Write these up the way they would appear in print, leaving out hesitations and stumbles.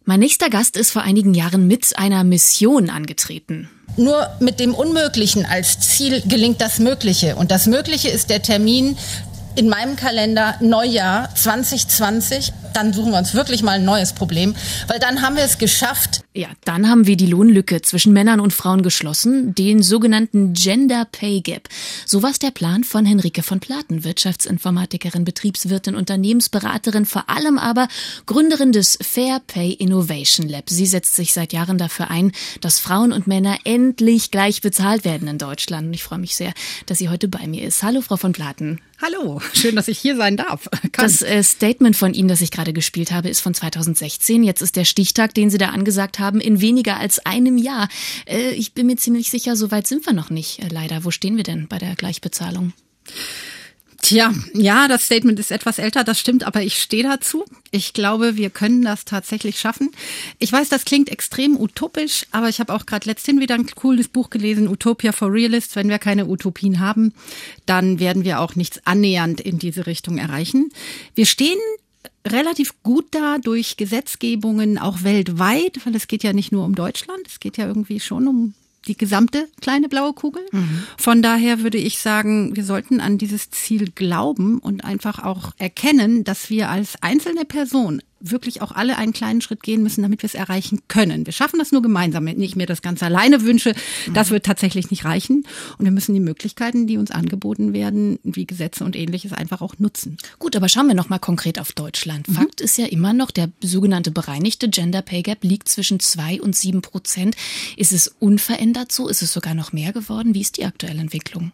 Mein nächster Gast ist vor einigen Jahren mit einer Mission angetreten. Nur mit dem Unmöglichen als Ziel gelingt das Mögliche. Und das Mögliche ist der Termin in meinem Kalender Neujahr 2020. Dann suchen wir uns wirklich mal ein neues Problem, weil dann haben wir es geschafft. Ja, dann haben wir die Lohnlücke zwischen Männern und Frauen geschlossen, den sogenannten Gender Pay Gap. So war es der Plan von Henrike von Platen, Wirtschaftsinformatikerin, Betriebswirtin, Unternehmensberaterin, vor allem aber Gründerin des Fair Pay Innovation Lab. Sie setzt sich seit Jahren dafür ein, dass Frauen und Männer endlich gleich bezahlt werden in Deutschland. Und ich freue mich sehr, dass sie heute bei mir ist. Hallo, Frau von Platen. Hallo, schön, dass ich hier sein darf. Das Statement von Ihnen, das ich gerade gespielt habe, ist von 2016. Jetzt ist der Stichtag, den Sie da angesagt haben, in weniger als einem Jahr. Ich bin mir ziemlich sicher, so weit sind wir noch nicht, leider. Wo stehen wir denn bei der Gleichbezahlung? Tja, ja, das Statement ist etwas älter, das stimmt, aber ich stehe dazu. Ich glaube, wir können das tatsächlich schaffen. Ich weiß, das klingt extrem utopisch, aber ich habe auch gerade letzthin wieder ein cooles Buch gelesen, Utopia for Realists. Wenn wir keine Utopien haben, dann werden wir auch nichts annähernd in diese Richtung erreichen. Wir stehen relativ gut da durch Gesetzgebungen auch weltweit, weil es geht ja nicht nur um Deutschland, es geht ja irgendwie schon um die gesamte kleine blaue Kugel. Von daher würde ich sagen, wir sollten an dieses Ziel glauben und einfach auch erkennen, dass wir als einzelne Person wirklich auch alle einen kleinen Schritt gehen müssen, damit wir es erreichen können. Wir schaffen das nur gemeinsam. Wenn ich mir das Ganze alleine wünsche, das wird tatsächlich nicht reichen. Und wir müssen die Möglichkeiten, die uns angeboten werden, wie Gesetze und Ähnliches, einfach auch nutzen. Gut, aber schauen wir noch mal konkret auf Deutschland. Fakt ist ja immer noch, der sogenannte bereinigte Gender Pay Gap liegt zwischen 2 und 7%. Ist es unverändert so? Ist es sogar noch mehr geworden? Wie ist die aktuelle Entwicklung?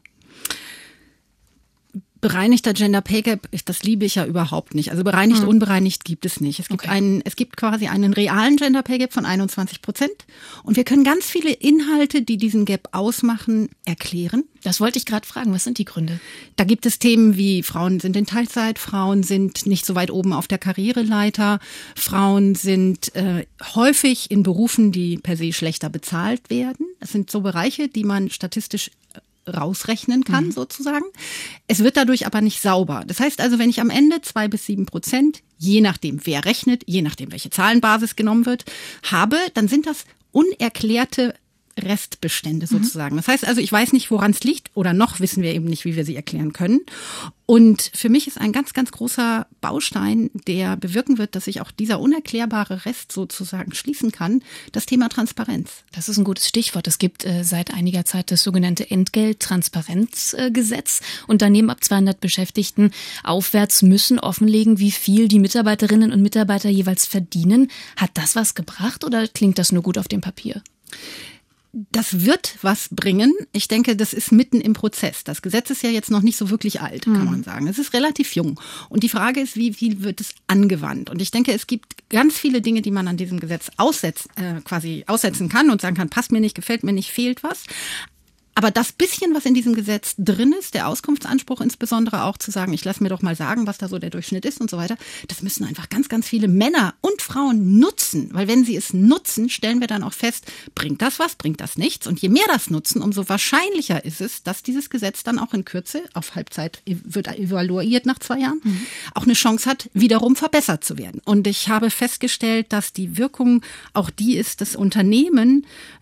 Bereinigter Gender Pay Gap, das liebe ich ja überhaupt nicht. Also bereinigt, unbereinigt gibt es nicht. Es gibt quasi einen realen Gender Pay Gap von 21%. Und wir können ganz viele Inhalte, die diesen Gap ausmachen, erklären. Das wollte ich gerade fragen. Was sind die Gründe? Da gibt es Themen wie Frauen sind in Teilzeit, Frauen sind nicht so weit oben auf der Karriereleiter, Frauen sind häufig in Berufen, die per se schlechter bezahlt werden. Das sind so Bereiche, die man statistisch rausrechnen kann, sozusagen. Es wird dadurch aber nicht sauber. Das heißt also, wenn ich am Ende 2 bis 7%, je nachdem wer rechnet, je nachdem welche Zahlenbasis genommen wird, habe, dann sind das unerklärte Restbestände sozusagen. Das heißt also, ich weiß nicht, woran es liegt oder noch wissen wir eben nicht, wie wir sie erklären können. Und für mich ist ein ganz, ganz großer Baustein, der bewirken wird, dass sich auch dieser unerklärbare Rest sozusagen schließen kann, das Thema Transparenz. Das ist ein gutes Stichwort. Es gibt seit einiger Zeit das sogenannte Entgelttransparenzgesetz. Unternehmen ab 200 Beschäftigten aufwärts müssen offenlegen, wie viel die Mitarbeiterinnen und Mitarbeiter jeweils verdienen. Hat das was gebracht oder klingt das nur gut auf dem Papier? Das wird was bringen. Ich denke, das ist mitten im Prozess. Das Gesetz ist ja jetzt noch nicht so wirklich alt, kann man sagen. Es ist relativ jung. Und die Frage ist, wie viel wird es angewandt? Und ich denke, es gibt ganz viele Dinge, die man an diesem Gesetz aussetzen kann und sagen kann, passt mir nicht, gefällt mir nicht, fehlt was. Aber das bisschen, was in diesem Gesetz drin ist, der Auskunftsanspruch insbesondere auch zu sagen, ich lasse mir doch mal sagen, was da so der Durchschnitt ist und so weiter, das müssen einfach ganz, ganz viele Männer und Frauen nutzen. Weil wenn sie es nutzen, stellen wir dann auch fest, bringt das was, bringt das nichts. Und je mehr das nutzen, umso wahrscheinlicher ist es, dass dieses Gesetz dann auch in Kürze, auf Halbzeit wird evaluiert nach 2 Jahren, auch eine Chance hat, wiederum verbessert zu werden. Und ich habe festgestellt, dass die Wirkung auch die ist, dass Unternehmen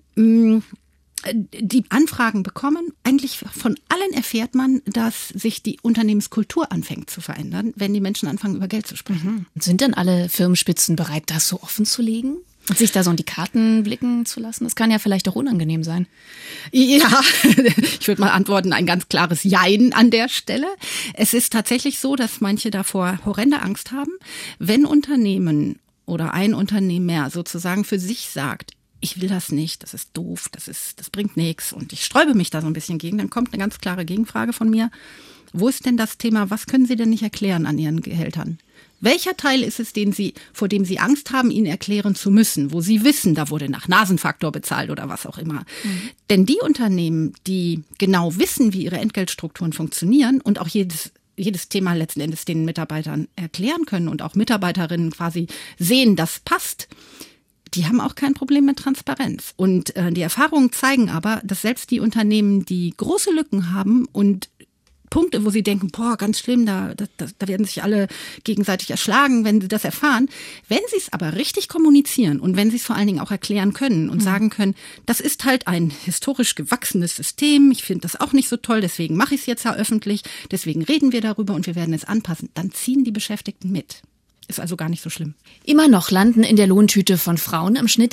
die Anfragen bekommen. Eigentlich von allen erfährt man, dass sich die Unternehmenskultur anfängt zu verändern, wenn die Menschen anfangen, über Geld zu sprechen. Sind denn alle Firmenspitzen bereit, das so offen zu legen? Und sich da so in die Karten blicken zu lassen? Das kann ja vielleicht auch unangenehm sein. Ja, ich würde mal antworten, ein ganz klares Jein an der Stelle. Es ist tatsächlich so, dass manche davor horrende Angst haben. Wenn Unternehmen oder ein Unternehmen mehr sozusagen für sich sagt, ich will das nicht, das ist doof, das bringt nichts und ich sträube mich da so ein bisschen gegen, dann kommt eine ganz klare Gegenfrage von mir. Wo ist denn das Thema, was können Sie denn nicht erklären an Ihren Gehältern? Welcher Teil ist es, vor dem Sie Angst haben, ihn erklären zu müssen, wo Sie wissen, da wurde nach Nasenfaktor bezahlt oder was auch immer? Denn die Unternehmen, die genau wissen, wie ihre Entgeltstrukturen funktionieren und auch jedes Thema letzten Endes den Mitarbeitern erklären können und auch Mitarbeiterinnen quasi sehen, das passt, die haben auch kein Problem mit Transparenz. Und die Erfahrungen zeigen aber, dass selbst die Unternehmen, die große Lücken haben und Punkte, wo sie denken, boah, ganz schlimm, da werden sich alle gegenseitig erschlagen, wenn sie das erfahren. Wenn sie es aber richtig kommunizieren und wenn sie es vor allen Dingen auch erklären können und sagen können, das ist halt ein historisch gewachsenes System, ich finde das auch nicht so toll, deswegen mache ich es jetzt ja öffentlich, deswegen reden wir darüber und wir werden es anpassen, dann ziehen die Beschäftigten mit. Ist also gar nicht so schlimm. Immer noch landen in der Lohntüte von Frauen im Schnitt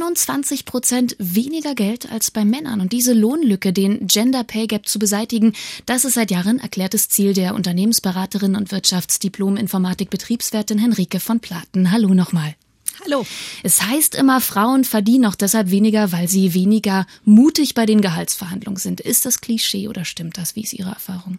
21% weniger Geld als bei Männern. Und diese Lohnlücke, den Gender Pay Gap zu beseitigen, das ist seit Jahren erklärtes Ziel der Unternehmensberaterin und Wirtschaftsdiplom-Informatik-Betriebswirtin Henrike von Platen. Hallo nochmal. Hallo. Es heißt immer, Frauen verdienen auch deshalb weniger, weil sie weniger mutig bei den Gehaltsverhandlungen sind. Ist das Klischee oder stimmt das? Wie ist Ihre Erfahrung?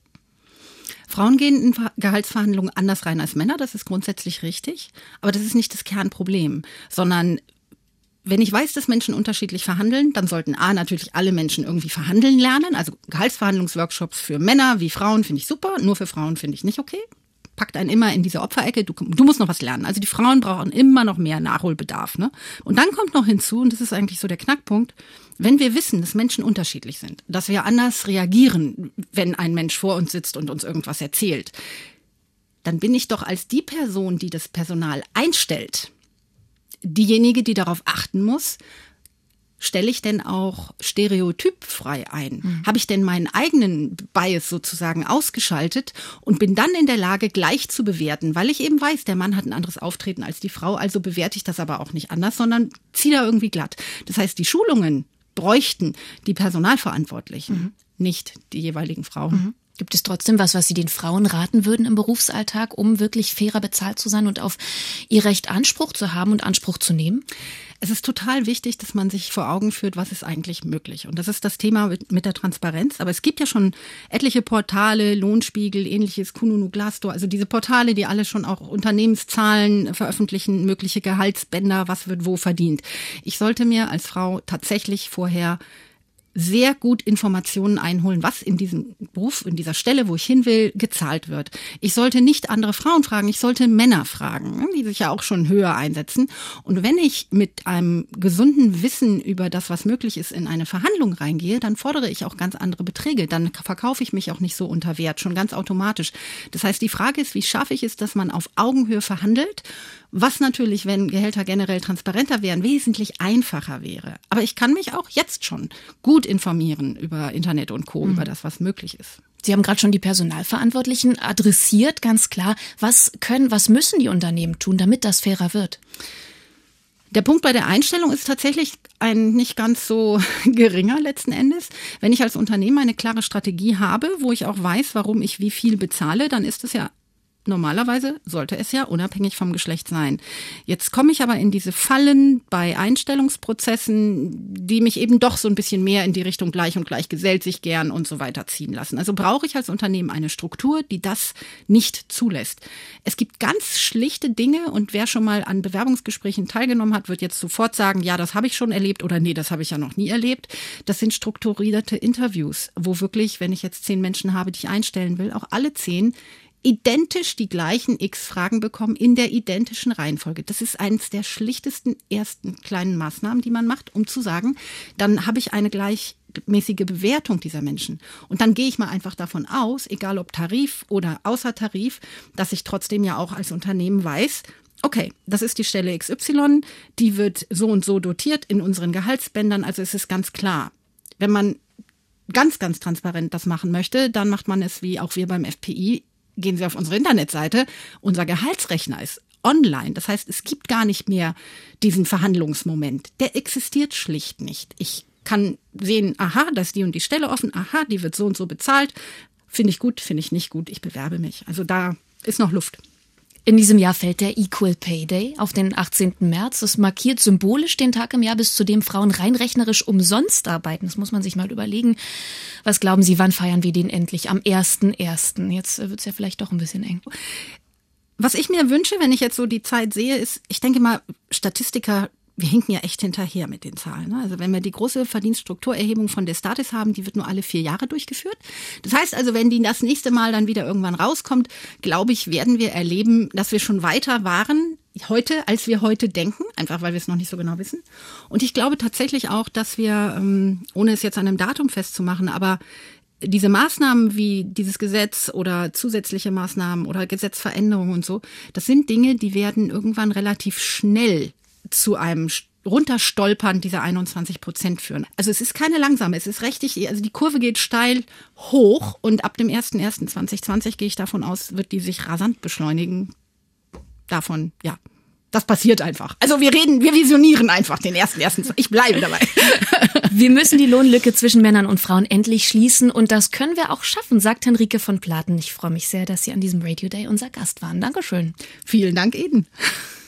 Frauen gehen in Gehaltsverhandlungen anders rein als Männer, das ist grundsätzlich richtig. Aber das ist nicht das Kernproblem, sondern wenn ich weiß, dass Menschen unterschiedlich verhandeln, dann sollten natürlich alle Menschen irgendwie verhandeln lernen. Also Gehaltsverhandlungsworkshops für Männer wie Frauen finde ich super, nur für Frauen finde ich nicht okay. Packt einen immer in diese Opferecke, du musst noch was lernen. Also die Frauen brauchen immer noch mehr Nachholbedarf, ne? Und dann kommt noch hinzu, und das ist eigentlich so der Knackpunkt, wenn wir wissen, dass Menschen unterschiedlich sind, dass wir anders reagieren, wenn ein Mensch vor uns sitzt und uns irgendwas erzählt, dann bin ich doch als die Person, die das Personal einstellt, diejenige, die darauf achten muss, stelle ich denn auch stereotypfrei ein? Habe ich denn meinen eigenen Bias sozusagen ausgeschaltet und bin dann in der Lage, gleich zu bewerten, weil ich eben weiß, der Mann hat ein anderes Auftreten als die Frau, also bewerte ich das aber auch nicht anders, sondern ziehe da irgendwie glatt. Das heißt, die Schulungen bräuchten die Personalverantwortlichen, nicht die jeweiligen Frauen. Gibt es trotzdem was Sie den Frauen raten würden im Berufsalltag, um wirklich fairer bezahlt zu sein und auf ihr Recht Anspruch zu haben und Anspruch zu nehmen? Es ist total wichtig, dass man sich vor Augen führt, was ist eigentlich möglich. Und das ist das Thema mit der Transparenz. Aber es gibt ja schon etliche Portale, Lohnspiegel, ähnliches, Kununu, Glassdoor, also diese Portale, die alle schon auch Unternehmenszahlen veröffentlichen, mögliche Gehaltsbänder, was wird wo verdient. Ich sollte mir als Frau tatsächlich vorher sehr gut Informationen einholen, was in diesem Beruf, in dieser Stelle, wo ich hin will, gezahlt wird. Ich sollte nicht andere Frauen fragen, ich sollte Männer fragen, die sich ja auch schon höher einsetzen. Und wenn ich mit einem gesunden Wissen über das, was möglich ist, in eine Verhandlung reingehe, dann fordere ich auch ganz andere Beträge. Dann verkaufe ich mich auch nicht so unter Wert, schon ganz automatisch. Das heißt, die Frage ist, wie schaffe ich es, dass man auf Augenhöhe verhandelt, was natürlich, wenn Gehälter generell transparenter wären, wesentlich einfacher wäre. Aber ich kann mich auch jetzt schon gut informieren über Internet und Co., über das, was möglich ist. Sie haben gerade schon die Personalverantwortlichen adressiert, ganz klar. Was müssen die Unternehmen tun, damit das fairer wird? Der Punkt bei der Einstellung ist tatsächlich ein nicht ganz so geringer letzten Endes. Wenn ich als Unternehmen eine klare Strategie habe, wo ich auch weiß, warum ich wie viel bezahle, dann ist es ja normalerweise sollte es ja unabhängig vom Geschlecht sein. Jetzt komme ich aber in diese Fallen bei Einstellungsprozessen, die mich eben doch so ein bisschen mehr in die Richtung gleich und gleich gesellt sich gern und so weiter ziehen lassen. Also brauche ich als Unternehmen eine Struktur, die das nicht zulässt. Es gibt ganz schlichte Dinge und wer schon mal an Bewerbungsgesprächen teilgenommen hat, wird jetzt sofort sagen, ja, das habe ich schon erlebt oder nee, das habe ich ja noch nie erlebt. Das sind strukturierte Interviews, wo wirklich, wenn ich jetzt 10 Menschen habe, die ich einstellen will, auch alle 10 identisch die gleichen X-Fragen bekommen in der identischen Reihenfolge. Das ist eines der schlichtesten ersten kleinen Maßnahmen, die man macht, um zu sagen, dann habe ich eine gleichmäßige Bewertung dieser Menschen. Und dann gehe ich mal einfach davon aus, egal ob Tarif oder außer Tarif, dass ich trotzdem ja auch als Unternehmen weiß, okay, das ist die Stelle XY, die wird so und so dotiert in unseren Gehaltsbändern, also es ist ganz klar. Wenn man ganz, ganz transparent das machen möchte, dann macht man es wie auch wir beim FPI. Gehen Sie auf unsere Internetseite, unser Gehaltsrechner ist online. Das heißt, es gibt gar nicht mehr diesen Verhandlungsmoment. Der existiert schlicht nicht. Ich kann sehen, aha, da ist die und die Stelle offen, aha, die wird so und so bezahlt. Finde ich gut, finde ich nicht gut, ich bewerbe mich. Also da ist noch Luft. In diesem Jahr fällt der Equal Pay Day auf den 18. März. Das markiert symbolisch den Tag im Jahr, bis zu dem Frauen rein rechnerisch umsonst arbeiten. Das muss man sich mal überlegen. Was glauben Sie, wann feiern wir den endlich? Am 1.1. Jetzt wird es ja vielleicht doch ein bisschen eng. Was ich mir wünsche, wenn ich jetzt so die Zeit sehe, ist, ich denke mal, Statistiker, wir hinken ja echt hinterher mit den Zahlen. Also wenn wir die große Verdienststrukturerhebung von Destatis haben, die wird nur alle 4 Jahre durchgeführt. Das heißt also, wenn die das nächste Mal dann wieder irgendwann rauskommt, glaube ich, werden wir erleben, dass wir schon weiter waren heute, als wir heute denken, einfach weil wir es noch nicht so genau wissen. Und ich glaube tatsächlich auch, dass wir, ohne es jetzt an einem Datum festzumachen, aber diese Maßnahmen wie dieses Gesetz oder zusätzliche Maßnahmen oder Gesetzveränderungen und so, das sind Dinge, die werden irgendwann relativ schnell zu einem Runterstolpern dieser 21% führen. Also es ist keine langsame, es ist richtig, also die Kurve geht steil hoch und ab dem 01.01.2020 gehe ich davon aus, wird die sich rasant beschleunigen. Davon, ja. Das passiert einfach. Also wir visionieren einfach den 1.1. Ich bleibe dabei. Wir müssen die Lohnlücke zwischen Männern und Frauen endlich schließen und das können wir auch schaffen, sagt Henrike von Platen. Ich freue mich sehr, dass Sie an diesem Radio Day unser Gast waren. Dankeschön. Vielen Dank, Eden.